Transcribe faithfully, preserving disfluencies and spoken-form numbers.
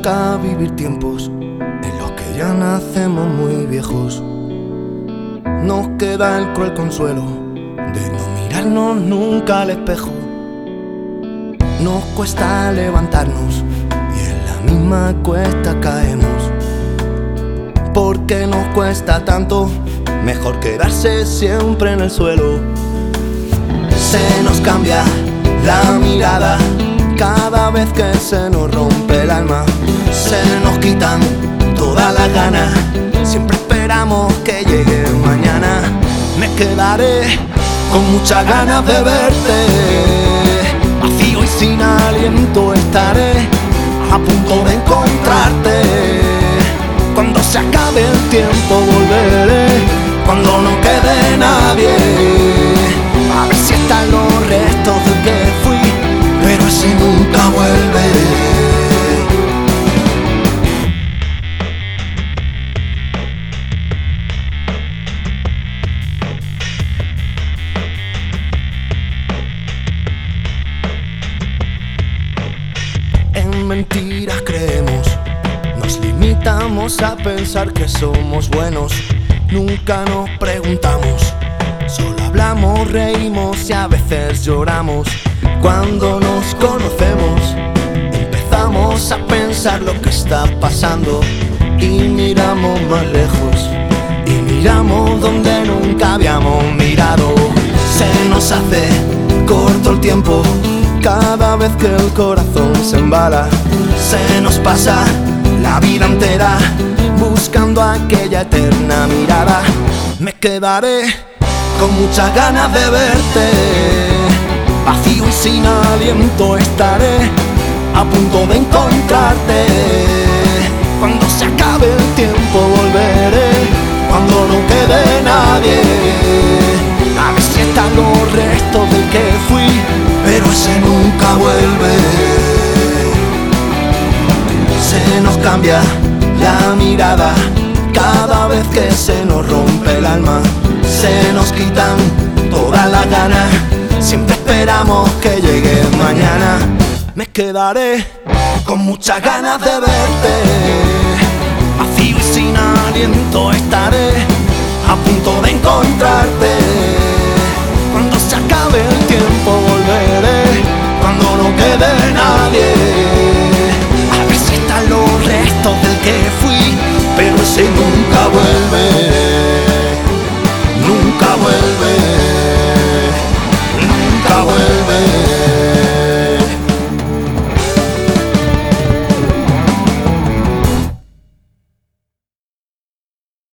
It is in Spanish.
toca vivir tiempos en los que ya nacemos muy viejos. Nos queda el cruel consuelo de no mirarnos nunca al espejo. Nos cuesta levantarnos y en la misma cuesta caemos. ¿Por qué nos cuesta tanto? Mejor quedarse siempre en el suelo. Se nos cambia la mirada cada vez que se nos rompe el alma. Se nos quitan todas las ganas, siempre esperamos que llegue mañana. Me quedaré con muchas ganas de verte, vacío y sin aliento estaré, a punto de encontrarte. Cuando se acabe el tiempo volveré, cuando no quede nadie, a ver si están los restos del que fui, pero ese nunca vuelve. En mentiras creemos, nos limitamos a pensar que somos buenos. Nunca nos preguntamos, solo hablamos, reímos y a veces lloramos. Cuando nos conocemos, empezamos a pensar lo que está pasando y miramos más lejos y miramos donde nunca habíamos mirado. Se nos hace corto el tiempo cada vez que el corazón se embala. Se nos pasa la vida entera buscando aquella eterna mirada. Me quedaré con muchas ganas de verte, vacío y sin aliento estaré, a punto de encontrarte. Cuando se acabe el tiempo volveré, cuando no quede nadie, a ver si están los restos del que fui, pero ese nunca vuelve. Se nos cambia la mirada cada vez que se nos rompe el alma. Se nos quitan todas las ganas, siempre esperamos que llegue mañana. Me quedaré con muchas ganas de verte, vacío y sin aliento estaré, a punto de encontrarte. Cuando se acabe el tiempo volveré, cuando no quede nada,